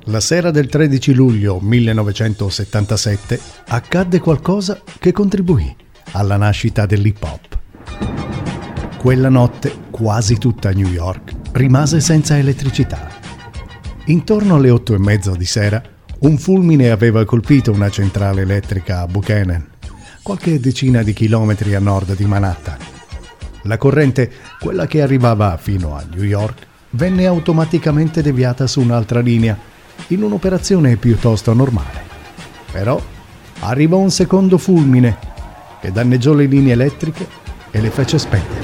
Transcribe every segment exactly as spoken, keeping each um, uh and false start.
La sera del tredici luglio millenovecentosettantasette accadde qualcosa che contribuì alla nascita dell'hip hop. Quella notte quasi tutta New York rimase senza elettricità. Intorno alle otto e mezzo di sera un fulmine aveva colpito una centrale elettrica a Buchanan, qualche decina di chilometri a nord di Manhattan. La corrente, quella che arrivava fino a New York, venne automaticamente deviata su un'altra linea, in un'operazione piuttosto normale. Però arrivò un secondo fulmine che danneggiò le linee elettriche e le fece spegnere.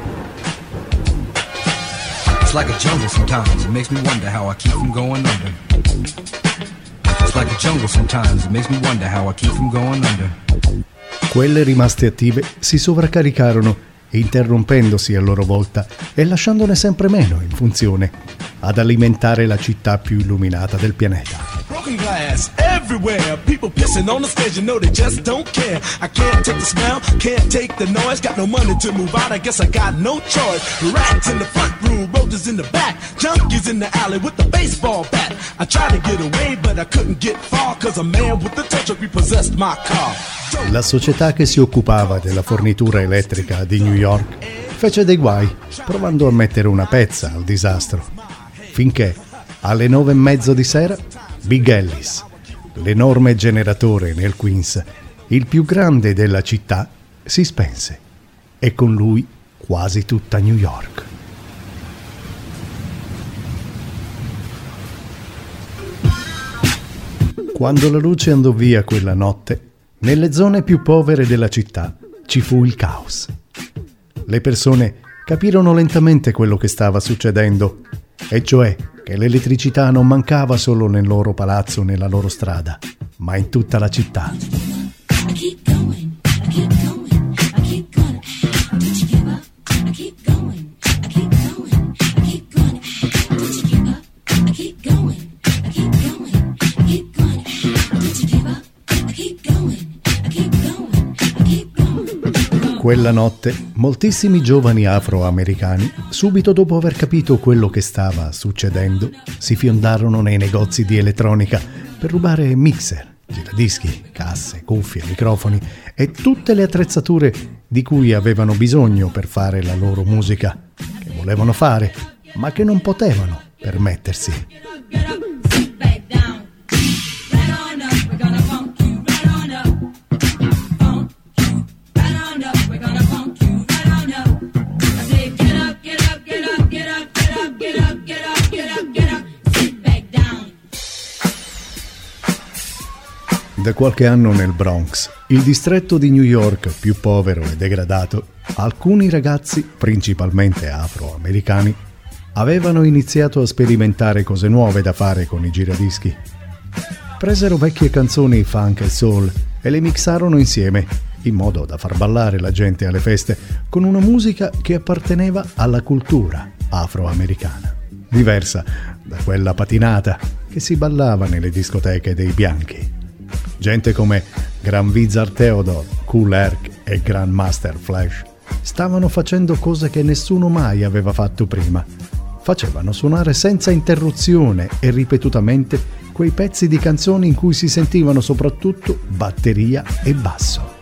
It's like a jungle sometimes, it makes me wonder how I keep from going under. It's like a jungle sometimes, it makes me wonder how I keep from going under. Quelle rimaste attive si sovraccaricarono, interrompendosi a loro volta e lasciandone sempre meno in funzione ad alimentare la città più illuminata del pianeta. Broken glass everywhere, people pissing on the stage, you know they just don't care. I can't take the smell, can't take the noise, got no money to move out, I guess I got no choice. Rats in the front room, roaches in the back, junkies in the alley with the baseball bat. I tried to get away but I couldn't get far, cause a man with the touch repossessed my car. La società che si occupava della fornitura elettrica di New York fece dei guai, provando a mettere una pezza al disastro, finché alle nove e mezzo di sera Big Ellis, l'enorme generatore nel Queens, il più grande della città, si spense e con lui quasi tutta New York. Quando la luce andò via quella notte, nelle zone più povere della città ci fu il caos. Le persone capirono lentamente quello che stava succedendo, e cioè che l'elettricità non mancava solo nel loro palazzo o nella loro strada, ma in tutta la città. Quella notte, moltissimi giovani afroamericani, subito dopo aver capito quello che stava succedendo, si fiondarono nei negozi di elettronica per rubare mixer, giradischi, casse, cuffie, microfoni e tutte le attrezzature di cui avevano bisogno per fare la loro musica, che volevano fare, ma che non potevano permettersi. Da qualche anno nel Bronx, il distretto di New York più povero e degradato, alcuni ragazzi, principalmente afroamericani, avevano iniziato a sperimentare cose nuove da fare con i giradischi. Presero vecchie canzoni funk e soul e le mixarono insieme, in modo da far ballare la gente alle feste con una musica che apparteneva alla cultura afroamericana, diversa da quella patinata che si ballava nelle discoteche dei bianchi. Gente come Grand Wizard Theodore, Kool Herc e Grandmaster Flash stavano facendo cose che nessuno mai aveva fatto prima. Facevano suonare senza interruzione e ripetutamente quei pezzi di canzoni in cui si sentivano soprattutto batteria e basso.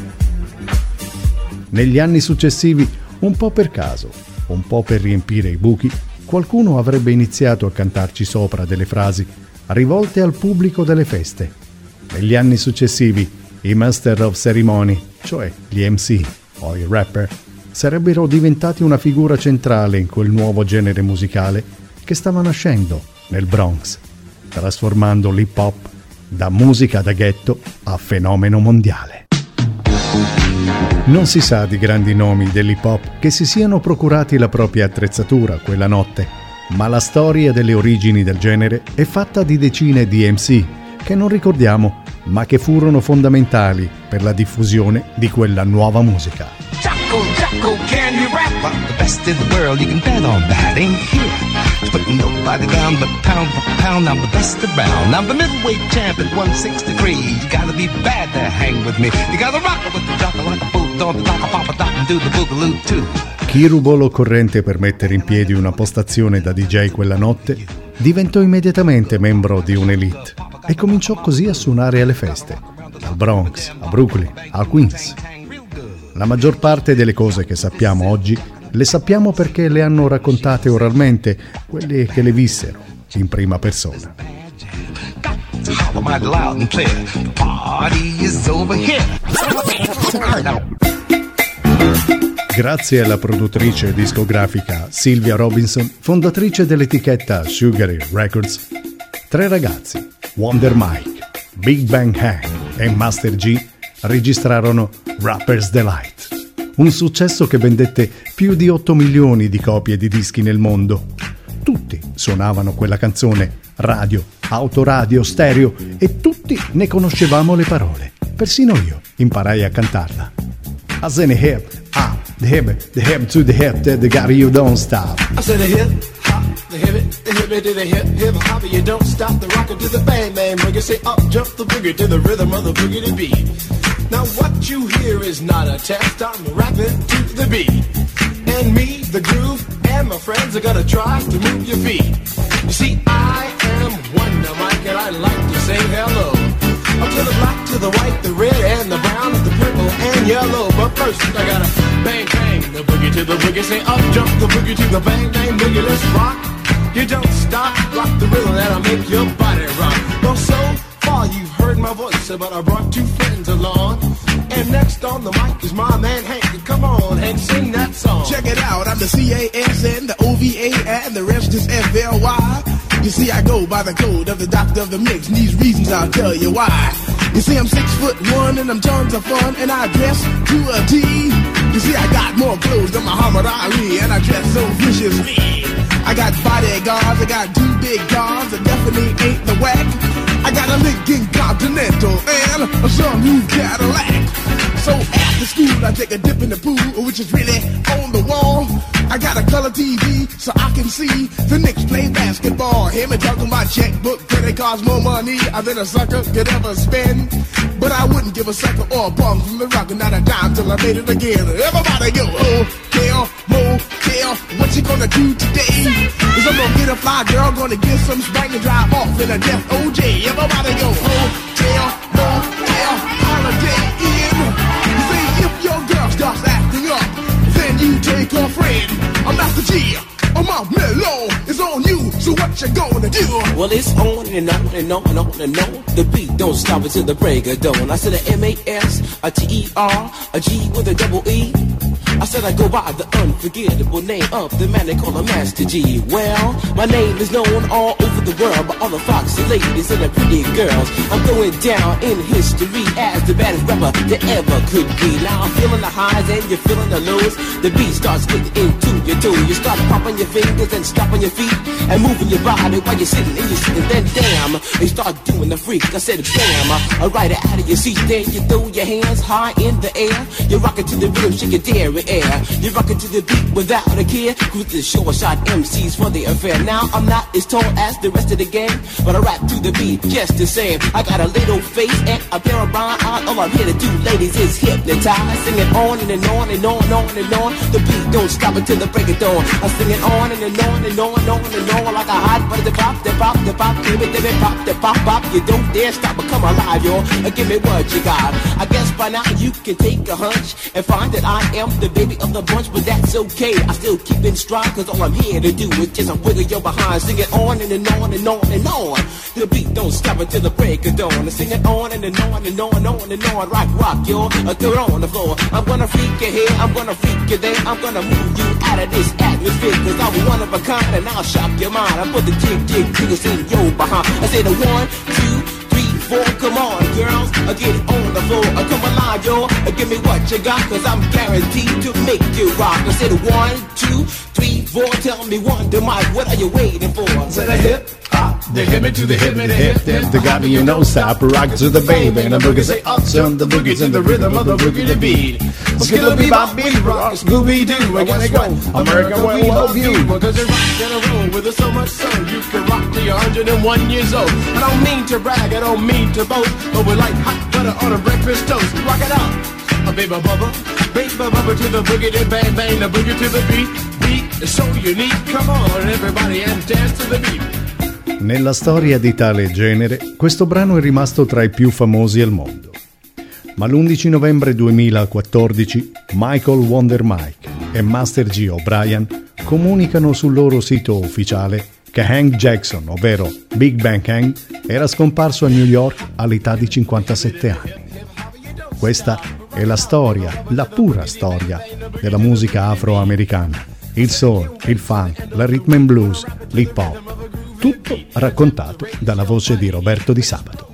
Negli anni successivi, un po' per caso, un po' per riempire i buchi, qualcuno avrebbe iniziato a cantarci sopra delle frasi rivolte al pubblico delle feste. Negli anni successivi, i Master of Ceremony, cioè gli M C o i rapper, sarebbero diventati una figura centrale in quel nuovo genere musicale che stava nascendo nel Bronx, trasformando l'hip hop da musica da ghetto a fenomeno mondiale. Non si sa di grandi nomi dell'hip hop che si siano procurati la propria attrezzatura quella notte, ma la storia delle origini del genere è fatta di decine di M C che non ricordiamo, ma che furono fondamentali per la diffusione di quella nuova musica. Jocko, Jocko, can you rap? best in the world, you can bet on that. Ain't here to put nobody down, but pound for pound, I'm the best around. I'm the middleweight champ at one sixty-three. You gotta be bad to hang with me. You gotta rock it with the jocker like a boot on the dock, a pop a dock and do the boogaloo too. Chi rubò l'occorrente per mettere in piedi una postazione da D J quella notte diventò immediatamente membro di un'elite e cominciò così a suonare alle feste, al Bronx, a Brooklyn, a Queens. La maggior parte delle cose che sappiamo oggi le sappiamo perché le hanno raccontate oralmente quelli che le vissero in prima persona. Grazie alla produttrice discografica Sylvia Robinson, fondatrice dell'etichetta Sugar Hill Records, tre ragazzi, Wonder Mike, Big Bang Hank e Master G, registrarono Rapper's Delight, un successo che vendette più di otto milioni di copie di dischi nel mondo. Tutti suonavano quella canzone, radio, autoradio, stereo, e tutti ne conoscevamo le parole. Persino io imparai a cantarla. I said the hip, ah, the hip, the hip to the hip, the, the guy you don't stop. I said the hip, hop, the hip, the hip to the hip, hip hop, you don't stop. The rocker to the bang bang boogie, say up jump the boogie to the rhythm of the boogie to beat. Now what you hear is not a test, I'm rapping to the beat. And me, the groove, and my friends are gonna try to move your feet. You see, I am Wonder Mike and I like to say hello. Up to the black, to the white, the red, and the brown, the purple, and yellow. But first, I gotta bang, bang, the boogie to the boogie. Say up, jump the boogie to the bang, bang, boogie. Let's rock. You don't stop, rock the rhythm that'll make your body rock. Well, so far you've heard my voice, but I brought two friends along. And next on the mic is my man Hank. Come on, Hank, sing that song. Check it out, I'm the C A S N, the O V A, and the rest is F L Y. You see, I go by the code of the doctor of the mix, and these reasons I'll tell you why. You see, I'm six foot one, and I'm tons of fun, and I dress to a T. You see, I got more clothes than Muhammad Ali, and I dress so viciously. I got bodyguards, I got two big guns, that definitely ain't the whack. I got a Lincoln Continental and a some new Cadillac. So after school, I take a dip in the pool, which is really on the wall. I got a color T V so I can see the Knicks play basketball. Hear me talking about checkbook, credit cards, more money than a sucker could ever spend. But I wouldn't give a sucker or a bum from the rock, not a dime till I made it again. Everybody go, hotel, motel, what you gonna do today? Is I'm gonna get a fly girl, gonna get some spank and drive off in a death O J. Everybody go, hotel, motel, holiday in. You say if your girl starts acting up, then you take her friend. I'm Master G, I'm out mellow, it's on you, so what you gonna do? Well, it's on and on and on and on and on. The beat don't stop until the break of dawn. I said a M A S, a T E R, a G with a double E. I said I go by the unforgettable name of the man they call a Master G. Well, my name is known all over the world by all the foxy ladies and the pretty girls. I'm going down in history as the baddest rapper that ever could be. Now I'm feeling the highs and you're feeling the lows. The beat starts getting into your toe. You start popping your fingers and stomping your feet and moving your body while you're sitting and you're sitting. Then damn, you start doing the freak. I said bam, I ride it out of your seat. Then you throw your hands high in the air. You rock it to the rhythm, shake your dairy air. You rock it to the beat without a care. With the short shot M Cs for the affair. Now I'm not as tall as the rest of the gang, but I rap to the beat just the same. I got a little face and a pair of brown eyes. All I'm here to do, ladies, is hypnotize. Sing it on and, and on and on and on and on. The beat don't stop until the break of dawn. I sing it on and, and on and on and on and on like a hot butter. The pop, the pop, the pop, give it, give it, pop, the pop, pop. You don't dare stop or come alive, y'all. Give me what you got. I guess by now you can take a hunch and find that I am the baby of the bunch, but that's okay. I still keep in stride, cause all I'm here to do is just wiggle your behind. Sing it on and, and on and on and on. The beat don't stop until the break of dawn. I sing it on and, and on and on and on and on. Rock, rock, y'all. Uh, throw it on the floor. I'm gonna freak you here, I'm gonna freak you there. I'm gonna move you out of this atmosphere, cause I'm one of a kind and I'll shock your mind. I put the jig, jig, jiggles in your behind. I say the one, two, three, four, come on, girls, I get it on the floor. I come alive, yo, I give me what you got, cause I'm guaranteed to make you rock. I said one, two, three, for? Tell me one, to Mike, what are you waiting for? Said a hip hop, the hip it to the hip it, the hip hip. The got you know stop, rock to the baby, and the boogie say up, Jump the boogie to the rhythm of the boogie to beat. Skittle bebop, bebop, rock, Scooby Doo. I guess what? America will love you because you rock in a roll with us so much so you can rock till you're one hundred and one years old. I don't mean to brag, I don't mean to boast, but we're like hot butter on a breakfast toast. Rock it out, a baby bubba, baby bubba to the boogie, then bang bang, the boogie to the beat. Beat is so unique. Come on, everybody, and dance to the beat. Nella storia di tale genere, questo brano è rimasto tra i più famosi al mondo. Ma l'undici novembre duemilaquattordici Michael Wonder Mike e Master G O'Brien comunicano sul loro sito ufficiale che Hank Jackson, ovvero Big Bang Hank, era scomparso a New York all'età di cinquantasette anni. Questa è la storia, la pura storia della musica afroamericana, il soul, il funk, la rhythm and blues, l'hip hop, tutto raccontato dalla voce di Roberto Di Sabato.